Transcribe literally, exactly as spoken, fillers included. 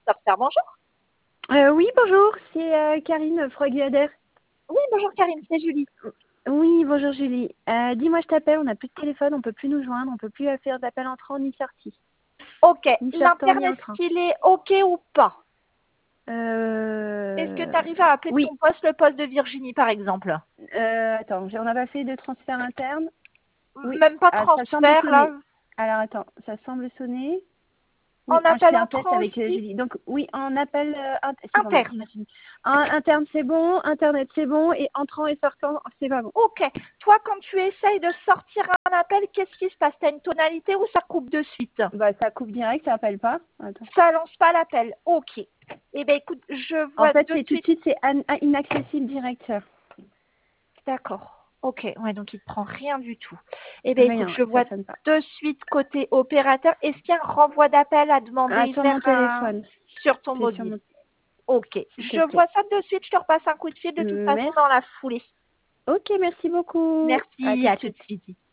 Software, bonjour. Euh, oui, bonjour, c'est euh, Karine Froiguader. Oui, bonjour Karine, c'est Julie. Oui, bonjour Julie. Euh, dis-moi, je t'appelle, on n'a plus de téléphone, on peut plus nous joindre, on peut plus euh, faire d'appel entrant ni sortie. Ok, Ni sortant ni l'Internet, est-ce entrant. qu'il est ok ou pas? Est-ce que Euh... tu arrives à appeler de Oui. ton poste le poste de Virginie, par exemple? Euh, attends, j'ai- on n'a pas fait de transfert interne. Oui. Même pas Ah, ça semble transfert, là. sonner. Alors attends, ça semble sonner. En Oui, hein, je appel fais un test entrant avec euh, aussi? Julie. Donc oui, en appel, euh, int- c'est bon, merci, Interne. merci. En interne c'est bon, internet c'est bon, et entrant et sortant c'est pas bon. Ok. Toi, quand tu essayes de sortir un appel, qu'est-ce qui se passe? T'as une tonalité ou ça coupe de suite? Bah ça coupe direct, ça appelle pas. Attends. Ça lance pas l'appel. Ok. Eh bien, écoute, je En vois fait, de c'est tout de suite. suite, c'est an- inaccessible direct. D'accord. Ok. Ouais, donc il ne prend rien du tout. Eh bien, écoute, Rien, je ouais, ça vois sonne pas. de suite côté opérateur. Est-ce qu'il y a un renvoi d'appel à Ah, demander sur mon vers un... téléphone. sur ton C'est sur mobile? mon... Ok. S'il te Je vois plaît. ça de suite. Je te repasse un coup de fil de toute façon Merci. dans la foulée. Ok, merci beaucoup. À Merci. tout de À tout suite. de suite.